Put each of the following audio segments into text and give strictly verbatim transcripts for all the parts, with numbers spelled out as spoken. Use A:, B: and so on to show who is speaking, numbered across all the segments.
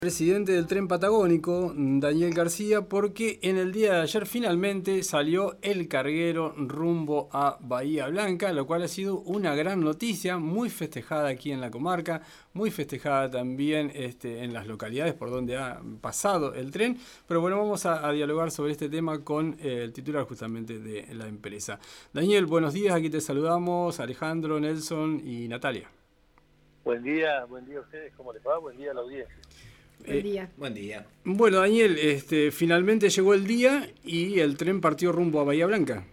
A: Presidente del Tren Patagónico, Daniel García, porque en el día de ayer finalmente salió el carguero rumbo a Bahía Blanca, lo cual ha sido una gran noticia, muy festejada aquí en la comarca, muy festejada también este, en las localidades por donde ha pasado el tren. Pero bueno, vamos a, a dialogar sobre este tema con eh, el titular justamente de la empresa. Daniel, buenos días, aquí te saludamos, Alejandro, Nelson y Natalia.
B: Buen día, buen día a ustedes, ¿cómo les va? Buen día a la audiencia.
C: Buen día.
D: Eh, buen día.
A: Bueno, Daniel, este, finalmente llegó el día y el tren partió rumbo a Bahía Blanca.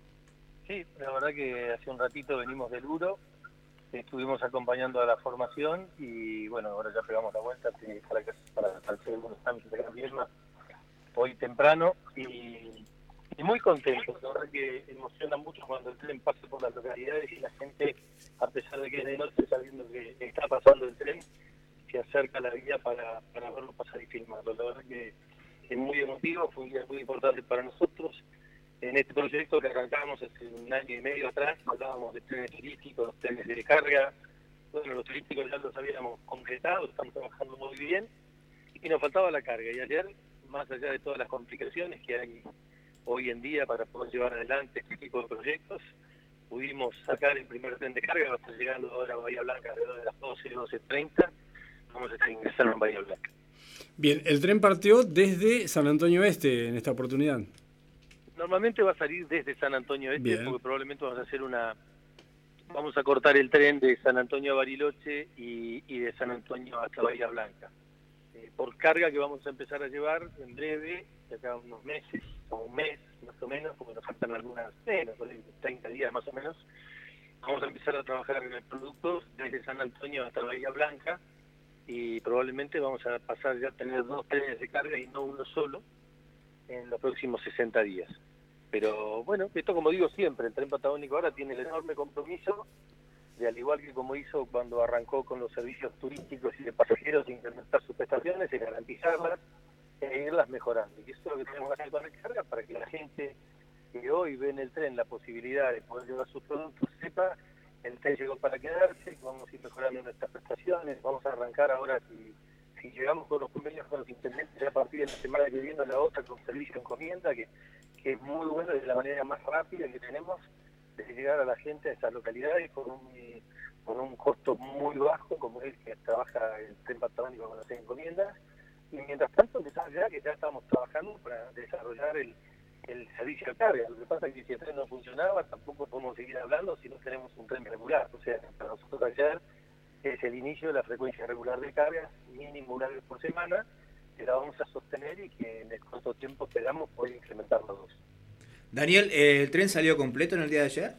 B: Sí, la verdad que hace un ratito venimos del Uro, estuvimos acompañando a la formación y bueno, ahora ya pegamos la vuelta para, para, para hacer algunos trámites de Gran Viedma hoy temprano y, y muy contentos. La verdad que emociona mucho cuando el tren pasa por las localidades y la gente, a pesar de que es de noche, sabiendo que está pasando el tren, se acerca a la vía para, para verlo pasar y filmarlo. La verdad que es muy emotivo, fue un día muy importante para nosotros. En este proyecto que arrancamos hace un año y medio atrás, hablábamos de trenes turísticos, trenes de carga. Bueno, los turísticos ya los habíamos concretado, estamos trabajando muy bien, y nos faltaba la carga. Y ayer, más allá de todas las complicaciones que hay hoy en día para poder llevar adelante este tipo de proyectos, pudimos sacar el primer tren de carga, va a estar llegando ahora a Bahía Blanca alrededor de las doce, doce treinta. Vamos a estar ingresando en Bahía Blanca.
A: Bien, el tren partió desde San Antonio Este en esta oportunidad.
B: Normalmente va a salir desde San Antonio Este,
A: Bien,
B: porque probablemente vamos a hacer una... Vamos a cortar el tren de San Antonio a Bariloche y, y de San Antonio hasta Bahía Blanca. Eh, por carga que vamos a empezar a llevar en breve, de acá a unos meses, o un mes más o menos, porque nos faltan algunas menos, treinta días más o menos, vamos a empezar a trabajar en el producto desde San Antonio hasta Bahía Blanca, y probablemente vamos a pasar ya a tener dos trenes de carga y no uno solo en los próximos sesenta días. Pero bueno, esto como digo siempre, el Tren Patagónico ahora tiene el enorme compromiso de, al igual que como hizo cuando arrancó con los servicios turísticos y de pasajeros, incrementar sus prestaciones y garantizarlas e irlas mejorando. Y eso es lo que tenemos que hacer con la carga, para que la gente que hoy ve en el tren la posibilidad de poder llevar sus productos sepa el tren llegó para quedarse, vamos a ir mejorando nuestras prestaciones, vamos a arrancar ahora, si, si llegamos con los convenios con los intendentes, ya a partir de la semana que viene la otra con servicio encomienda, que, que es muy bueno, es la manera más rápida que tenemos de llegar a la gente a esas localidades con un, con un costo muy bajo, como es que trabaja el Tren Patagónico con las encomiendas, y mientras tanto empezar ya que ya estamos trabajando para desarrollar el el servicio de carga. Lo que pasa es que si el tren no funcionaba, tampoco podemos seguir hablando si no tenemos un tren regular. O sea, para nosotros ayer es el inicio de la frecuencia regular de carga, mínimo una vez por semana, que la vamos a sostener y que en el corto tiempo esperamos poder incrementar los dos.
D: Daniel, ¿el tren salió completo en el día de ayer?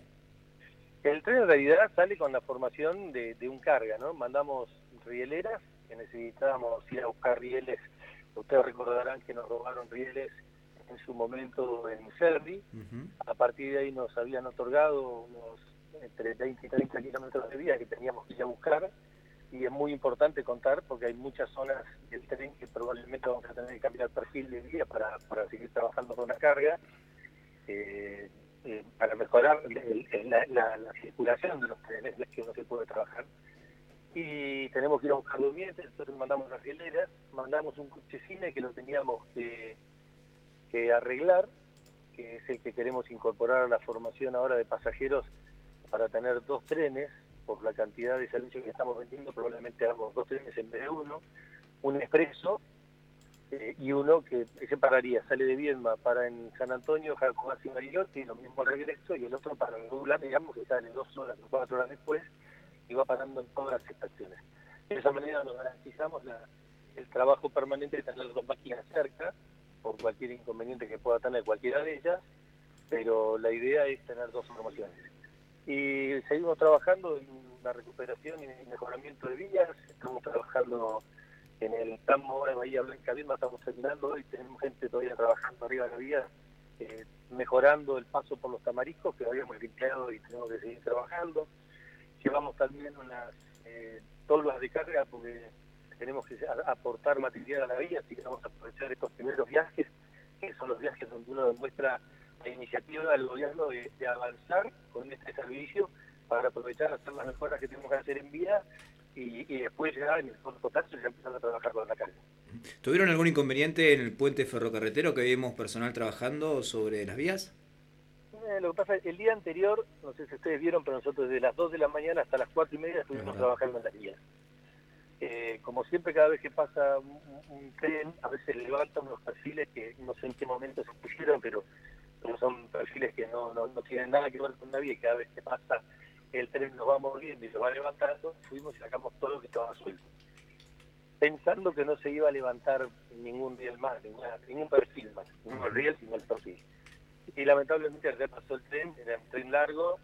B: El tren en realidad sale con la formación de, de un carga, ¿no? Mandamos rieleras, que necesitábamos ir a buscar rieles. Ustedes recordarán que nos robaron rieles en su momento en Cerri. Uh-huh. A partir de ahí nos habían otorgado unos entre veinte y treinta kilómetros de vía que teníamos que ir a buscar, y es muy importante contar porque hay muchas zonas del tren que probablemente vamos a tener que cambiar el perfil de vía para, para seguir trabajando con la carga, eh, eh, para mejorar el, el, la, la, la circulación de los trenes, que no se puede trabajar. Y tenemos que ir a buscar durmientes, entonces mandamos las rieleras, mandamos un coche cine que lo teníamos que que arreglar, que es el que queremos incorporar a la formación ahora de pasajeros para tener dos trenes, por la cantidad de servicios que estamos vendiendo, probablemente hagamos dos trenes en vez de uno, un expreso eh, y uno que se pararía, sale de Viedma para en San Antonio, Jacobací y Bariloche, y lo mismo regreso, y el otro para regular, digamos, que sale dos horas o cuatro horas después y va parando en todas las estaciones. De esa manera nos garantizamos la, el trabajo permanente de tener dos máquinas cerca, por cualquier inconveniente que pueda tener cualquiera de ellas, pero la idea es tener dos formaciones. Y seguimos trabajando en la recuperación y en el mejoramiento de vías, estamos trabajando en el tramo ahora de Bahía Blanca, Viedma, estamos terminando hoy, tenemos gente todavía trabajando arriba de la vía, eh, mejorando el paso por los tamariscos que habíamos limpiado y tenemos que seguir trabajando. Llevamos también unas eh, tolvas de carga porque tenemos que aportar material a la vía, así que vamos a aprovechar estos primeros viajes, que son los viajes donde uno demuestra la iniciativa del gobierno de, de avanzar con este servicio para aprovechar hacer las mejoras que tenemos que hacer en vía y, y después ya en el corto plazo ya empezar a trabajar con la carga.
D: ¿Tuvieron algún inconveniente en el puente ferrocarretero que vimos personal trabajando sobre las vías?
B: Eh, lo que pasa es que el día anterior, no sé si ustedes vieron, pero nosotros desde las dos de la mañana hasta las cuatro y media estuvimos trabajando en las vías. Eh, como siempre, cada vez que pasa un, un tren, a veces levantan unos perfiles que no sé en qué momento se pusieron, pero, pero son perfiles que no, no, no tienen nada que ver con la vía, y cada vez que pasa el tren nos va moviendo y lo va levantando, fuimos y sacamos todo lo que estaba suelto, pensando que no se iba a levantar ningún riel más, ninguna, ningún perfil más, no el riel, sino el perfil. Y lamentablemente ayer pasó el tren, era un tren largo,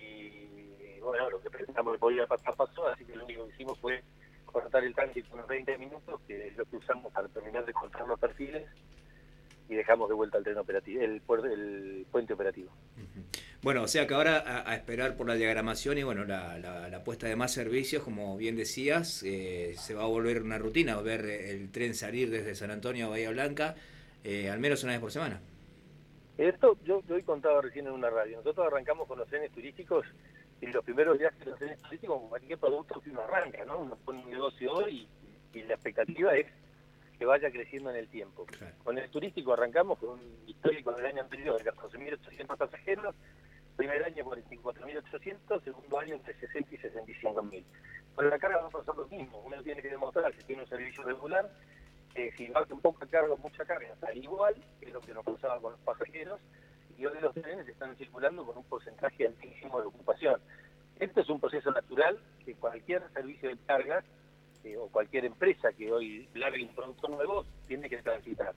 B: y bueno, lo que pensamos que podía pasar pasó, así que lo único que hicimos fue cortar el tránsito unos veinte minutos, que es lo que usamos para terminar de cortar los perfiles, y dejamos de vuelta el tren operativo, el, el puente operativo.
D: Bueno, o sea que ahora a, a esperar por la diagramación y bueno, la, la, la puesta de más servicios, como bien decías, eh, se va a volver una rutina, ver el tren salir desde San Antonio a Bahía Blanca, eh, al menos una vez por semana.
B: Esto yo, yo hoy contaba recién en una radio, nosotros arrancamos con los trenes turísticos, y los primeros viajes de los trenes turísticos, como cualquier producto que uno arranca, ¿no? Uno pone un negocio hoy y, y la expectativa es que vaya creciendo en el tiempo. Claro. Con el turístico arrancamos con un histórico del año anterior de catorce mil ochocientos pasajeros, primer año cuarenta y cuatro mil ochocientos, segundo año entre sesenta y sesenta y cinco mil. Con la carga va a pasar lo mismo, uno tiene que demostrar que tiene un servicio regular, que si va con poca carga o mucha carga está igual, que es lo que nos pasaba con los pasajeros, y hoy los trenes están circulando con un porcentaje altísimo de ocupación. Este es un proceso natural que cualquier servicio de carga eh, o cualquier empresa que hoy largue un producto nuevo tiene que transitar.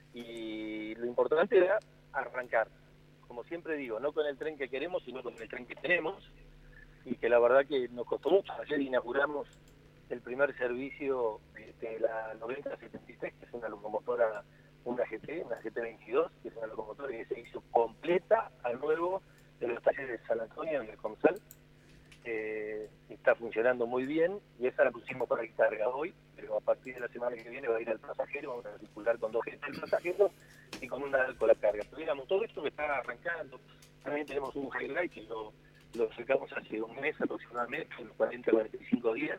B: Y lo importante era arrancar, como siempre digo, no con el tren que queremos, sino con el tren que tenemos, y que la verdad que nos costó mucho. Ayer inauguramos el primer servicio de, de la noventa setenta y tres, que es una locomotora, una G T, una G T veintidós, que es una locomotora que se hizo completa al nuevo de los talleres de San Antonio en el Comsal. Eh, está funcionando muy bien, y esa la pusimos para el carga hoy, pero a partir de la semana que viene va a ir al pasajero, vamos a circular con dos G T al pasajero y con una con la carga. Pero digamos, todo esto que está arrancando, también tenemos un highlight que lo, lo sacamos hace un mes aproximadamente, unos cuarenta a cuarenta y cinco días,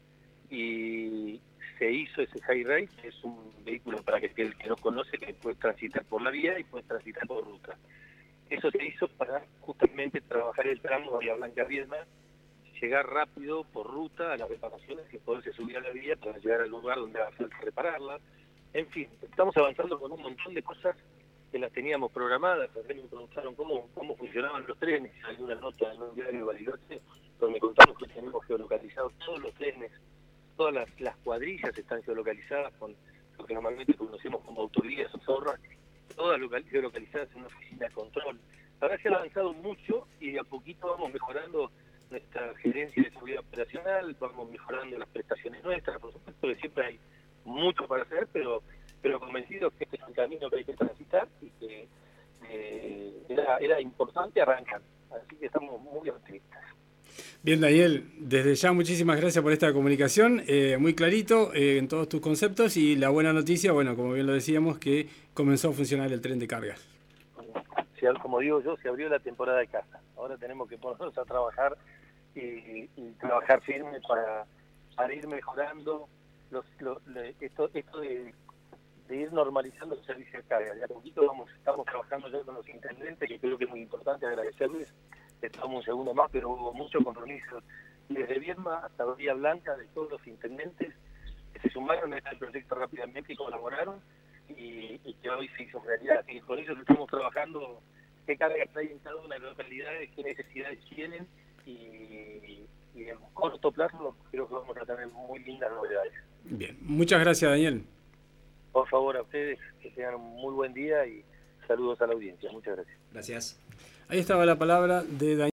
B: y se hizo ese highlight, que es un vehículo para que el que no conoce, que puede transitar por la vía y puede transitar por ruta. Eso se hizo para justamente trabajar el tramo Bahía Blanca-Viedma, llegar rápido por ruta a las reparaciones y poderse subir a la vía para llegar al lugar donde va a falta repararla. En fin, estamos avanzando con un montón de cosas que las teníamos programadas. También me preguntaron cómo, cómo funcionaban los trenes. Hay una nota en un diario de Bariloche donde me contamos que tenemos geolocalizados todos los trenes, todas las, las cuadrillas están geolocalizadas con lo que normalmente conocemos como autovías o zorras, todas geolocalizadas en una oficina de control. La verdad que se ha avanzado mucho y de a poquito vamos mejorando nuestra gerencia de seguridad operacional, vamos mejorando las prestaciones nuestras. Por supuesto que siempre hay mucho para hacer, pero pero convencidos que este es un camino que hay que transitar y que eh, era, era importante arrancar. Así que estamos muy optimistas.
A: Bien, Daniel, desde ya muchísimas gracias por esta comunicación, eh, muy clarito eh, en todos tus conceptos, y la buena noticia, bueno, como bien lo decíamos, que comenzó a funcionar el tren de cargas.
B: Como digo yo, se abrió la temporada de caza. Ahora tenemos que ponernos a trabajar y, y trabajar firme para, para ir mejorando los, los, esto, esto de, de ir normalizando el servicio de carga. Ya poquito vamos, estamos trabajando ya con los intendentes, que creo que es muy importante agradecerles. Estamos un segundo más, pero hubo mucho compromiso desde Viedma hasta Bahía Blanca, de todos los intendentes que se sumaron a este proyecto rápidamente y colaboraron, y, y que hoy se hizo realidad. Y con eso estamos trabajando qué cargas hay en cada una de las localidades, qué necesidades tienen, y, y en corto plazo creo que vamos a tener muy lindas novedades.
A: Bien, muchas gracias, Daniel.
B: Por favor, a ustedes, que tengan un muy buen día y saludos a la audiencia. Muchas gracias.
D: Gracias.
A: Ahí estaba la palabra de Daniel.